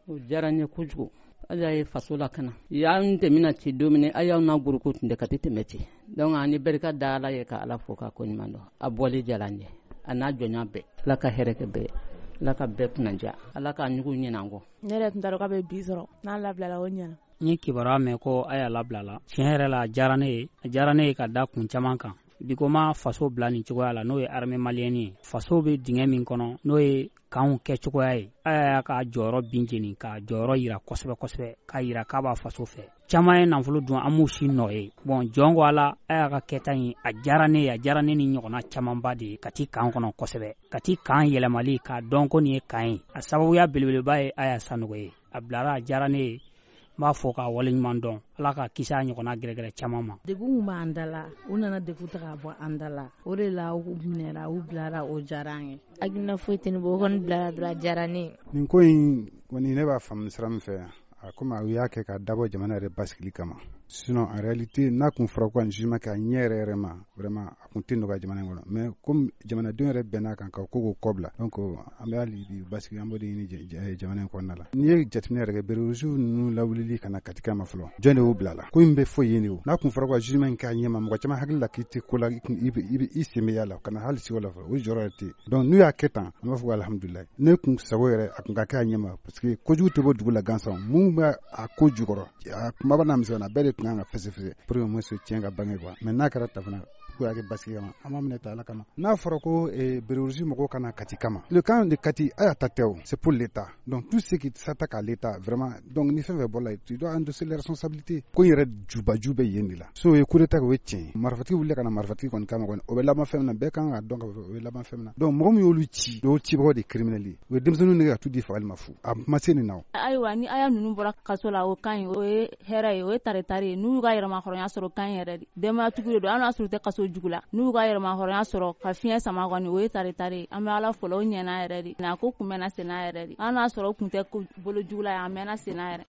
o diyara n ye kojugu. Ala ye faso la kana y'an tɛmɛna ci don min a y'aw na guruko tun tɛ ka tɛmɛ ci donc ani barika da Ala ye ka Ala fo ka ko ɲuman dɔn a bɔli diyara n ye a n'a jɔnya bɛɛ Ala ka hɛrɛ kɛ bɛɛ Ala ka bɛɛ kunnaja Ala ka ɲugu ɲinɛ an kɔ. Ne yɛrɛ tun t'a dɔn k'a bɛ bi sɔrɔ n'a labilala o ɲɛna. N ye kibaruya mɛn ko a y'a labilala tiɲɛ yɛrɛ la a diyara ne ye ka da kun caman kan bikoma faso bila nin cogoya la n'o ye armée malienne ye faso bɛ dingɛ min kɔnɔ n'o ye kanw kɛ cogoya ye a y'a ka jɔyɔrɔ bin jeni ka jɔyɔrɔ yira kosɛbɛ kosɛbɛ k'a yira k'a b'a faso fɛ caman ye nafolo dun an m'u si nɔ ye bon jɔn ko Ala a y'a ka kɛta in a diyara ne ni ɲɔgɔnna camanba de ye ka ti kan kɔnɔ kosɛbɛ ka ti kan yɛlɛmali k'a dɔn ko nin ye kan ye a sababuya belebeleba ye a y'a sanogo ye a bilara a diyara ne ye n b'a fɔ k'a waleɲuman dɔn Ala ka kisi a ɲɔgɔnna gɛrɛgɛrɛ caman ma. Degun mun b'an da la u nana degun ta ka bɔ an da la o de la u minɛra u bilara o diyara an ye. Hakilina foyi tɛ ne bolo o kɔni bilara dɔrɔn a diyara ne ye. Nin ko in kɔni ne b'a faamu sira min fɛ a komi u y'a kɛ ka dabɔ jamana yɛrɛ basigili kama sinon en réalité n'a kun fɔra ko nin jugement kɛ a ɲɛ yɛrɛ ma vraiment a kun tɛ nɔgɔya jamana in kɔnɔ mais comme jamanadenw yɛrɛ bɛnna kan ka ko kɔ bila donc an bɛ hali bi basigi an b'o de ɲini jamana in kɔnɔna la n'i ye jateminɛ yɛrɛ kɛ bererisiw ninnu lawulili ka na Katika ma fɔlɔ jɔn de y'u bila la ko in bɛ foyi ye de o n'a kun fɔra ko jugement in k'a ɲɛ ma mɔgɔ caman hakili la k'i tɛ ko la i sen bɛ yala kana hali sigi o la fɔlɔ o jɔyɔrɔ yɛrɛ tɛ donc n'u y'a kɛ tan an b'a fɔ ko alhamdulilayi ne kun sago yɛrɛ a kun ka kɛ a ɲɛ ma parce que kojugu tɛ bɔ dugu la gansan mun bɛ a ko jukɔrɔ a kumaba n'a misɛnna bɛɛ de tun kan ka fɛsɛfɛsɛ pour que moins tiɲɛ ka bange quoi mais n'a kɛra ta fana ko y'a kɛ basigi kama an b'a minɛ ta Ala kama n'a fɔra ko bererisi mɔgɔw kana Kati kama le camp de Kati a y'a ta tɛ o c'est pour l'État donc tout ce qui s'attaque à l'État vraiment donc ni fɛn fɛn bɔra la tu dois endosser les responsabilités ko yɛrɛ jubaju bɛ yen de la so ye coup d'état o ye tiɲɛ marifatigi wulila ka na marifatigi kɔni kama kɔni o bɛ laban fɛn min na bɛɛ kan ka dɔn ka fɔ o bɛ laban fɛn min na donc mɔgɔ min y'olu ci o cibagaw de criminels ye o ye denmisɛnninw nege ka tout di fagali ma fu a ma se nin na o. Ayiwa ni aya ninnu bɔra kaso la o kan o ye hɛrɛ ye o ye tare ye n'u ka yɛrɛmahɔrɔnya sɔrɔ kan yɛrɛ de denbayatigi de don an n'a sɔrɔ u tɛ kaso jugu la n'u ka yɛrɛmahɔrɔnya sɔrɔ ka fiɲɛ sama kɔni o ye tare ye an bɛ Ala fɔlɔ o ɲɛna yɛrɛ de na ko kun mɛnna senna yɛrɛ de an n'a sɔrɔ o kun tɛ bolo jugu la an mɛnna senna yɛrɛ.